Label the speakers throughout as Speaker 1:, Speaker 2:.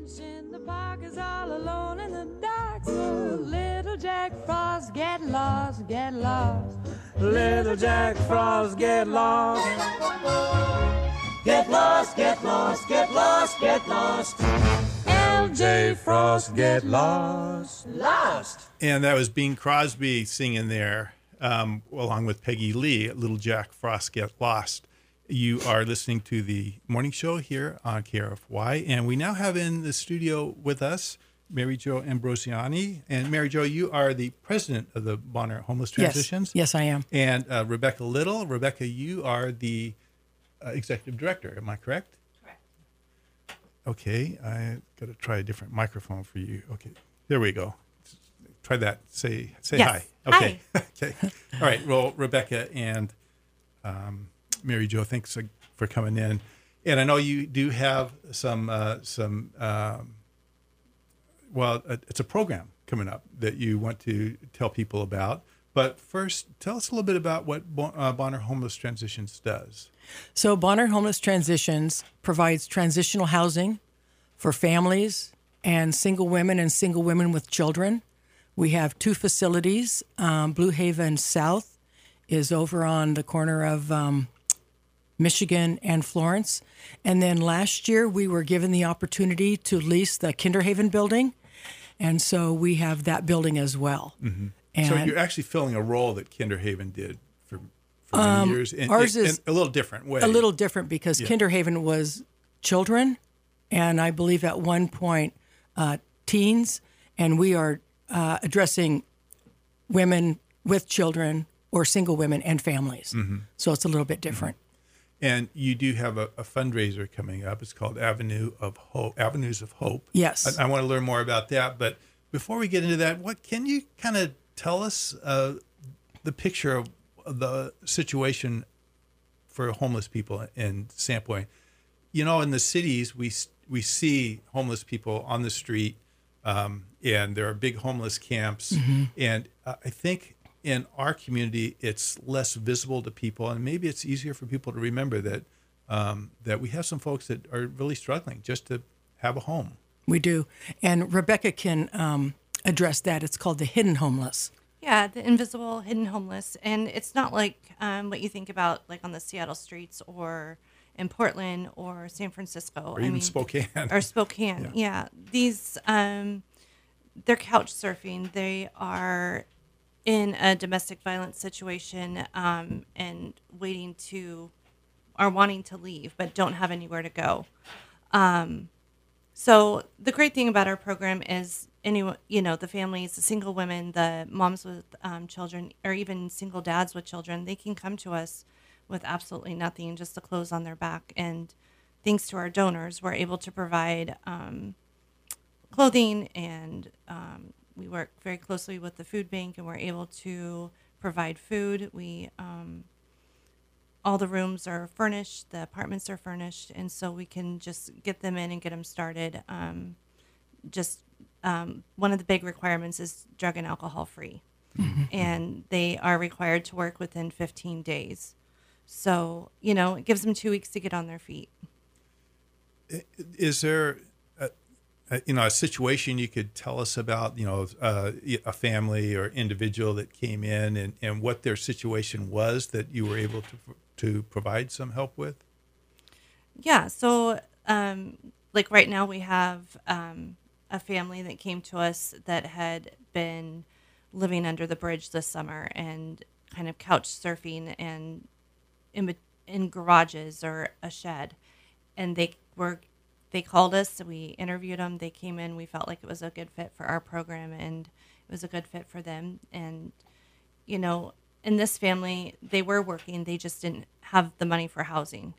Speaker 1: In the park is all alone in the dark, so little Jack Frost get lost, get lost. Little Jack Frost get lost. Get lost, get lost, get lost, get lost. LJ Frost get lost, lost.
Speaker 2: And that was Bing Crosby singing there, along with Peggy Lee, Little Jack Frost Get Lost. You are listening to the morning show here on KRFY, and we now have in the studio with us Mary Jo Ambrosiani. And Mary Jo, you are the president of the Bonner Homeless Transitions.
Speaker 3: Yes, I am.
Speaker 2: And Rebecca Little. Rebecca, you are the executive director. Am I correct?
Speaker 4: Correct.
Speaker 2: Okay, I got to try a different microphone for you. Okay, there we go. Try that. Say
Speaker 4: Yes.
Speaker 2: hi. Okay. Hi. Okay. All right. Well, Rebecca and Mary Jo, thanks for coming in. And I know you do have it's a program coming up that you want to tell people about. But first, tell us a little bit about what Bonner Homeless Transitions does.
Speaker 3: So Bonner Homeless Transitions provides transitional housing for families and single women with children. We have 2 facilities. Blue Haven South is over on the corner of Michigan and Florence. And then last year we were given the opportunity to lease the Kinderhaven building. And so we have that building as well.
Speaker 2: Mm-hmm.
Speaker 3: And
Speaker 2: so you're actually filling a role that Kinderhaven did for many years.
Speaker 3: Ours is
Speaker 2: a little different way.
Speaker 3: A little different because Kinderhaven was children, and I believe at one point teens, and we are addressing women with children or single women and families.
Speaker 2: Mm-hmm.
Speaker 3: So it's a little bit different.
Speaker 2: Mm-hmm. And you do have a fundraiser coming up. It's called Avenues of Hope.
Speaker 3: Yes.
Speaker 2: I want to learn more about that. But before we get into that, what can you kind of tell us the picture of the situation for homeless people in Sandpoint? You know, in the cities, we see homeless people on the street, and there are big homeless camps. Mm-hmm. And I think in our community, it's less visible to people, and maybe it's easier for people to remember that that we have some folks that are really struggling just to have a home.
Speaker 3: We do, and Rebecca can address that. It's called the hidden homeless.
Speaker 4: Yeah, the invisible hidden homeless, and it's not like what you think about, like on the Seattle streets or in Portland or San Francisco,
Speaker 2: or even Spokane.
Speaker 4: Or Spokane, yeah. These they're couch surfing. They are in a domestic violence situation and wanting to leave, but don't have anywhere to go. So the great thing about our program is the families, the single women, the moms with children, or even single dads with children, they can come to us with absolutely nothing, just the clothes on their back. And thanks to our donors, we're able to provide clothing, and we work very closely with the food bank, and we're able to provide food. We all the rooms are furnished, the apartments are furnished, and so we can just get them in and get them started. One of the big requirements is drug and alcohol free, and they are required to work within 15 days. So, it gives them 2 weeks to get on their feet.
Speaker 2: Is there a situation you could tell us about, a family or individual that came in and what their situation was that you were able to provide some help with?
Speaker 4: Yeah. So, like right now we have a family that came to us that had been living under the bridge this summer and kind of couch surfing and in garages or a shed. And they called us, we interviewed them, they came in, we felt like it was a good fit for our program and it was a good fit for them. And, in this family, they were working, they just didn't have the money for housing,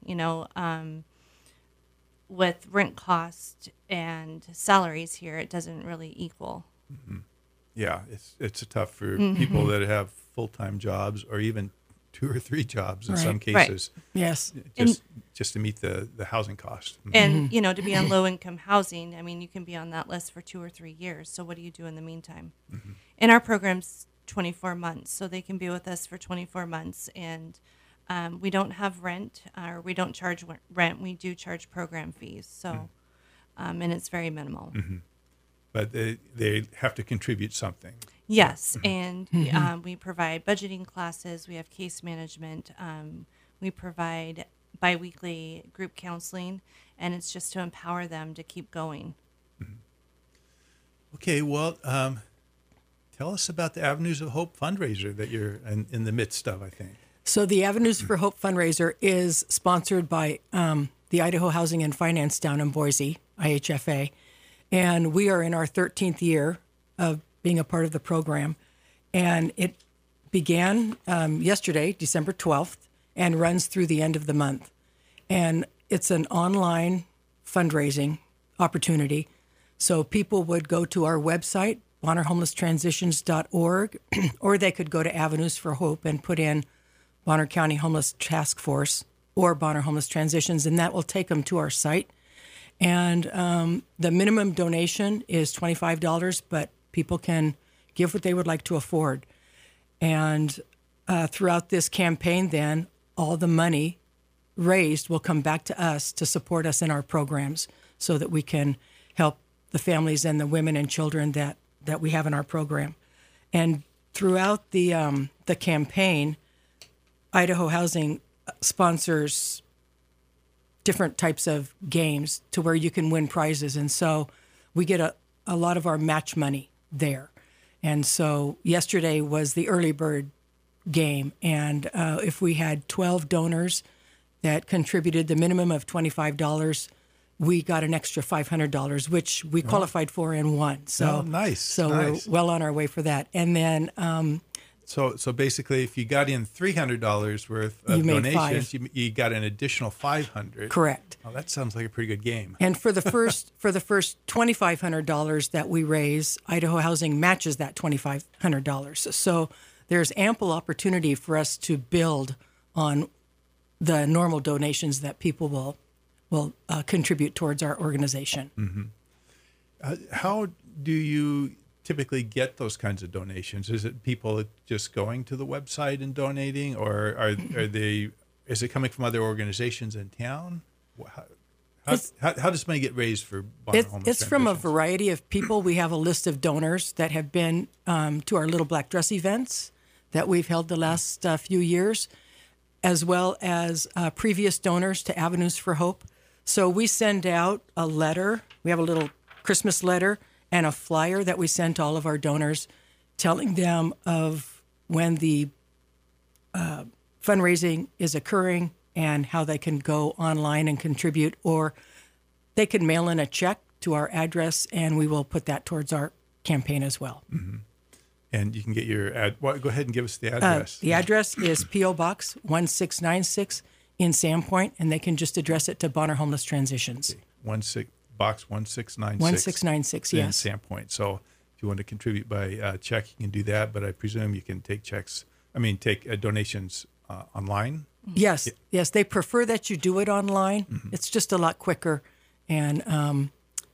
Speaker 4: with rent cost and salaries here, it doesn't really equal.
Speaker 2: Mm-hmm. Yeah, it's tough for people that have full-time jobs or even 2 or 3 jobs in some cases.
Speaker 3: Right. Yes.
Speaker 2: Just to meet the housing cost.
Speaker 4: And, to be on low-income housing, I mean, you can be on that list for 2 or 3 years. So what do you do in the meantime? Mm-hmm. And our program's 24 months, so they can be with us for 24 months. And we don't have rent, or we don't charge rent. We do charge program fees. So and it's very minimal.
Speaker 2: But they have to contribute something.
Speaker 4: Yes, and we provide budgeting classes. We have case management. We provide biweekly group counseling, and it's just to empower them to keep going.
Speaker 2: Okay, well, tell us about the Avenues of Hope fundraiser that you're in the midst of, I think.
Speaker 3: So the Avenues for Hope fundraiser is sponsored by the Idaho Housing and Finance down in Boise, IHFA, and we are in our 13th year of being a part of the program. And it began yesterday, December 12th, and runs through the end of the month. And it's an online fundraising opportunity. So people would go to our website, BonnerHomelessTransitions.org, or they could go to Avenues for Hope and put in Bonner County Homeless Task Force or Bonner Homeless Transitions, and that will take them to our site. And the minimum donation is $25, but people can give what they would like to afford. And throughout this campaign, then, all the money raised will come back to us to support us in our programs so that we can help the families and the women and children that we have in our program. And throughout the campaign, Idaho Housing sponsors different types of games to where you can win prizes. And so we get a lot of our match money there. And so yesterday was the early bird game. And if we had 12 donors that contributed the minimum of $25, we got an extra $500, which we qualified for and won. So
Speaker 2: nice.
Speaker 3: So
Speaker 2: nice.
Speaker 3: We're well on our way for that. And then
Speaker 2: So basically, if you got in $300 worth of
Speaker 3: You made
Speaker 2: donations, you got an additional $500.
Speaker 3: correct.
Speaker 2: Oh, that sounds like a pretty good game.
Speaker 3: And for the first $2,500 that we raise, Idaho Housing matches that $2,500. So there's ample opportunity for us to build on the normal donations that people will contribute towards our organization.
Speaker 2: How do you typically get those kinds of donations? Is it people just going to the website and donating, or is it coming from other organizations in town? How does money get raised for Bonner Homeless
Speaker 3: It's from a
Speaker 2: Transitions?
Speaker 3: variety of people. We have a list of donors that have been to our Little Black Dress events that we've held the last few years, as well as previous donors to Avenues for Hope. So we send out a letter. We have a little Christmas letter and a flyer that we send to all of our donors telling them of when the fundraising is occurring and how they can go online and contribute, or they can mail in a check to our address and we will put that towards our campaign as well.
Speaker 2: And you can get your go ahead and give us the address.
Speaker 3: The address is P.O. Box 1696 in Sandpoint, and they can just address it to Bonner Homeless Transitions.
Speaker 2: Box 1696.
Speaker 3: 1696, yes.
Speaker 2: In Sandpoint. So if you want to contribute by check, you can do that. But I presume you can take donations online.
Speaker 3: Yes, yes. They prefer that you do it online. It's just a lot quicker, and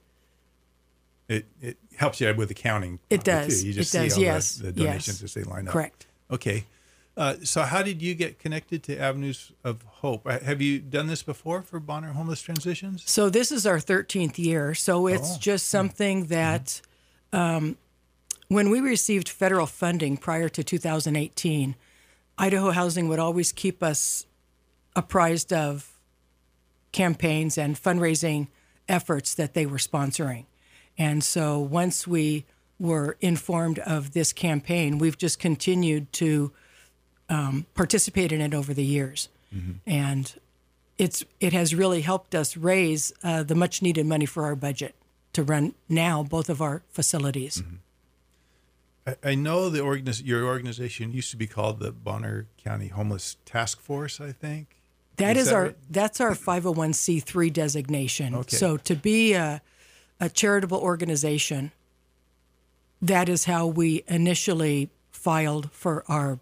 Speaker 2: It helps you with accounting.
Speaker 3: It does.
Speaker 2: Too. You just
Speaker 3: It does,
Speaker 2: see all
Speaker 3: yes,
Speaker 2: the donations
Speaker 3: yes.
Speaker 2: as they line up.
Speaker 3: correct.
Speaker 2: Okay. So how did you get connected to Avenues of Hope? Have you done this before for Bonner Homeless Transitions?
Speaker 3: So this is our 13th year. So it's just something that when we received federal funding prior to 2018, Idaho Housing would always keep us apprised of campaigns and fundraising efforts that they were sponsoring. And so once we were informed of this campaign, we've just continued to participate in it over the years. And it has really helped us raise the much needed money for our budget to run now both of our facilities.
Speaker 2: I know your organization used to be called the Bonner County Homeless Task Force, I think.
Speaker 3: That's
Speaker 2: right?
Speaker 3: our 501c3 designation.
Speaker 2: Okay.
Speaker 3: So to be a charitable organization, that is how we initially filed for our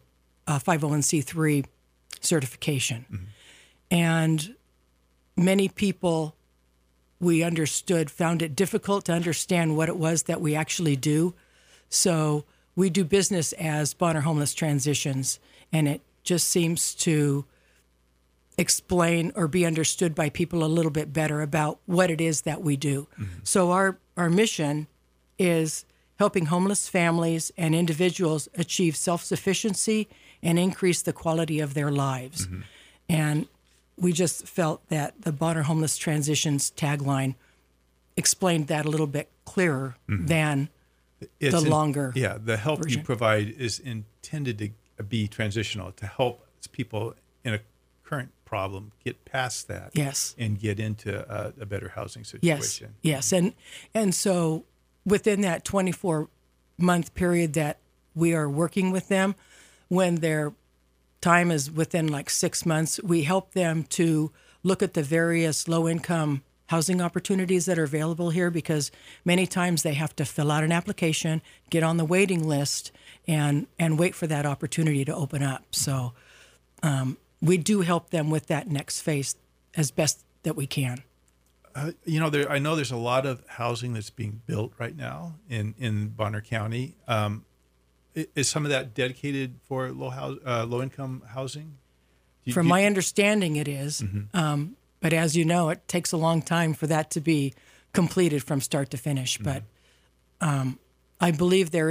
Speaker 3: 501c3 certification. And many people, we understood, found it difficult to understand what it was that we actually do. So we do business as Bonner Homeless Transitions, and it just seems to explain or be understood by people a little bit better about what it is that we do. So our mission is helping homeless families and individuals achieve self-sufficiency and increase the quality of their lives. And we just felt that the Bonner Homeless Transitions tagline explained that a little bit clearer than
Speaker 2: It's
Speaker 3: longer
Speaker 2: the help
Speaker 3: version.
Speaker 2: you provide is intended to be transitional, to help people in a current problem get past that.
Speaker 3: Yes.
Speaker 2: And get into a better housing
Speaker 3: Yes,
Speaker 2: situation.
Speaker 3: yes. And so within that 24-month period that we are working with them, when their time is within like 6 months, we help them to look at the various low-income housing opportunities that are available here, because many times they have to fill out an application, get on the waiting list, and wait for that opportunity to open up. So we do help them with that next phase as best that we can.
Speaker 2: I know there's a lot of housing that's being built right now in Bonner County. Is some of that dedicated for low-income housing?
Speaker 3: From my understanding, it is. But as you know, it takes a long time for that to be completed from start to finish. But I believe there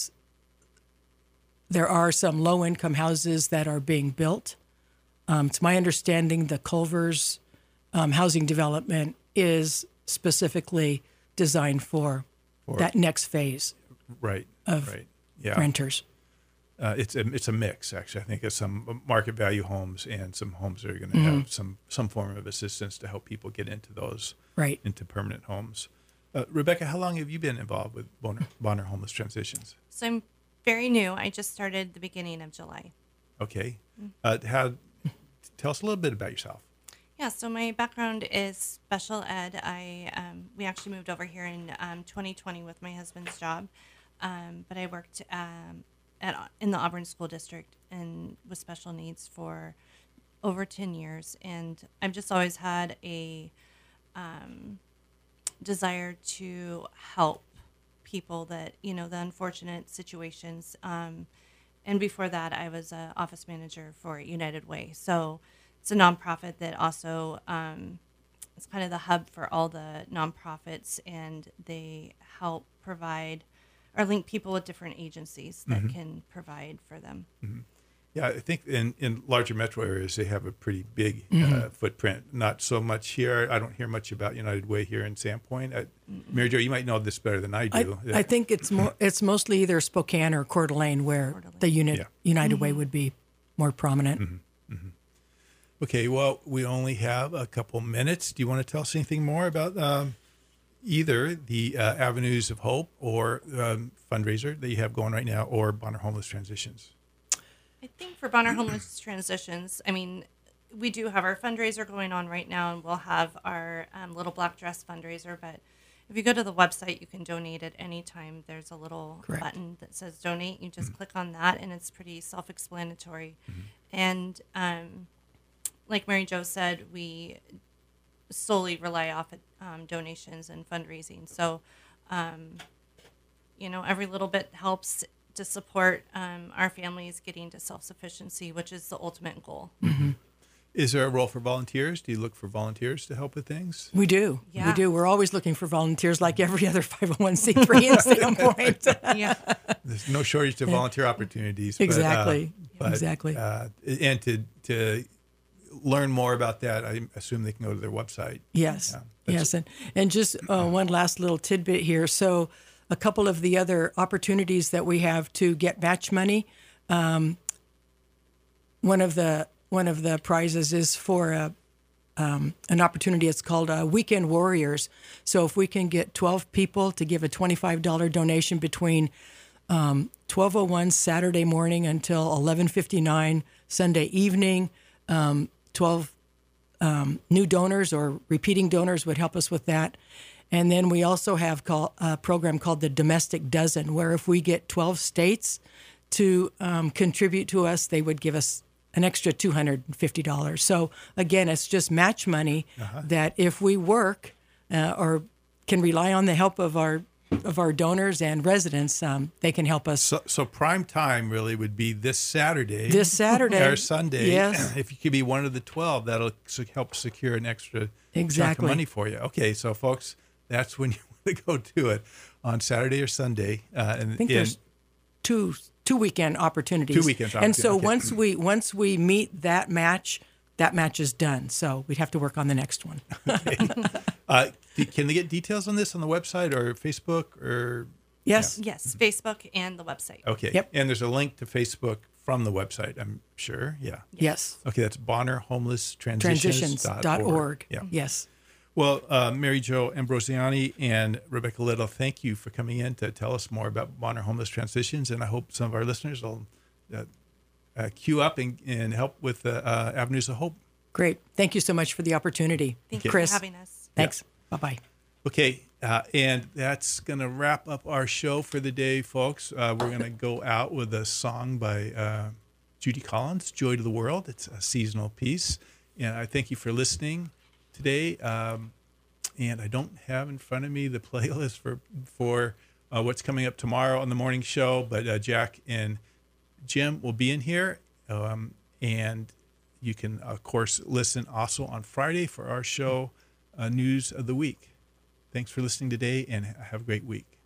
Speaker 3: are some low-income houses that are being built. It's my understanding the Culver's housing development is specifically designed for that next phase of renters.
Speaker 2: It's a mix, actually. I think it's some market value homes and some homes that are going to have some form of assistance to help people get into those, into permanent homes. Rebecca, how long have you been involved with Bonner Homeless Transitions?
Speaker 4: So I'm very new. I just started the beginning of July.
Speaker 2: Okay. Tell us a little bit about yourself.
Speaker 4: Yeah, so my background is special ed. We actually moved over here in 2020 with my husband's job, but I worked in the Auburn School District and with special needs for over 10 years. And I've just always had a desire to help people that, the unfortunate situations. And before that, I was an office manager for United Way. So it's a nonprofit that also it's kind of the hub for all the nonprofits, and they help provide or link people with different agencies that can provide for them.
Speaker 2: Yeah, I think in larger metro areas, they have a pretty big footprint. Not so much here. I don't hear much about United Way here in Sandpoint. Mary Jo, you might know this better than I do.
Speaker 3: I think it's mostly either Spokane or Coeur d'Alene where the United Way would be more prominent.
Speaker 2: Okay, well, we only have a couple minutes. Do you want to tell us anything more about either the Avenues of Hope or fundraiser that you have going right now, or Bonner Homeless Transitions?
Speaker 4: I think for Bonner Homeless Transitions, we do have our fundraiser going on right now, and we'll have our Little Black Dress fundraiser. But if you go to the website, you can donate at any time. There's a little button that says donate. You just click on that, and it's pretty self-explanatory. And like Mary Jo said, we solely rely off donations and fundraising. So, every little bit helps to support our families getting to self-sufficiency, which is the ultimate goal.
Speaker 2: Is there a role for volunteers? Do you look for volunteers to help with things?
Speaker 3: We do.
Speaker 4: Yeah.
Speaker 3: We do. We're always looking for volunteers like every other 501c3 in Sandpoint.
Speaker 4: Yeah.
Speaker 2: There's no shortage of volunteer opportunities.
Speaker 3: Exactly.
Speaker 2: But,
Speaker 3: Exactly.
Speaker 2: And to learn more about that, I assume they can go to their website.
Speaker 3: Yes.
Speaker 2: Yeah,
Speaker 3: Yes. And just one last little tidbit here. So a couple of the other opportunities that we have to get match money, one of the prizes is for an opportunity. It's called Weekend Warriors. So if we can get 12 people to give a $25 donation between 12:01 Saturday morning until 11:59 Sunday evening, 12 new donors or repeating donors would help us with that. And then we also have a program called the Domestic Dozen, where if we get 12 states to contribute to us, they would give us an extra $250. So again, it's just match money that if we work or can rely on the help of our of our donors and residents, they can help us.
Speaker 2: So prime time really would be this Saturday.
Speaker 3: This Saturday.
Speaker 2: Or Sunday.
Speaker 3: Yes.
Speaker 2: If you could be one of the 12, that'll help secure an extra chunk of
Speaker 3: Exactly.
Speaker 2: money for you. Okay, so folks, that's when you want to go do it, on Saturday or Sunday.
Speaker 3: I think there's two weekend opportunities.
Speaker 2: 2 weekends
Speaker 3: And so
Speaker 2: opportunity, okay.
Speaker 3: once we meet that match is done. So we'd have to work on the next one.
Speaker 2: Can they get details on this on the website or Facebook or?
Speaker 3: Yes.
Speaker 4: Yes, Facebook and the website.
Speaker 2: Okay.
Speaker 3: Yep.
Speaker 2: And there's a link to Facebook from the website, I'm sure. Yeah.
Speaker 3: Yes.
Speaker 2: Okay, that's BonnerHomelessTransitions.org.
Speaker 3: Transitions.org.
Speaker 2: Yeah.
Speaker 3: Yes.
Speaker 2: Well, Mary Jo Ambrosiani and Rebecca Little, thank you for coming in to tell us more about Bonner Homeless Transitions, and I hope some of our listeners will queue up and help with Avenues of Hope.
Speaker 3: Great. Thank you so much for the opportunity.
Speaker 4: Thank you
Speaker 3: Chris.
Speaker 4: for having us.
Speaker 3: Thanks. Bye-bye.
Speaker 2: Okay, and that's going to wrap up our show for the day, folks. We're going to go out with a song by Judy Collins, Joy to the World. It's a seasonal piece, and I thank you for listening today. And I don't have in front of me the playlist for what's coming up tomorrow on the morning show, but Jack and Jim will be in here, and you can, of course, listen also on Friday for our show, News of the Week. Thanks for listening today, and have a great week.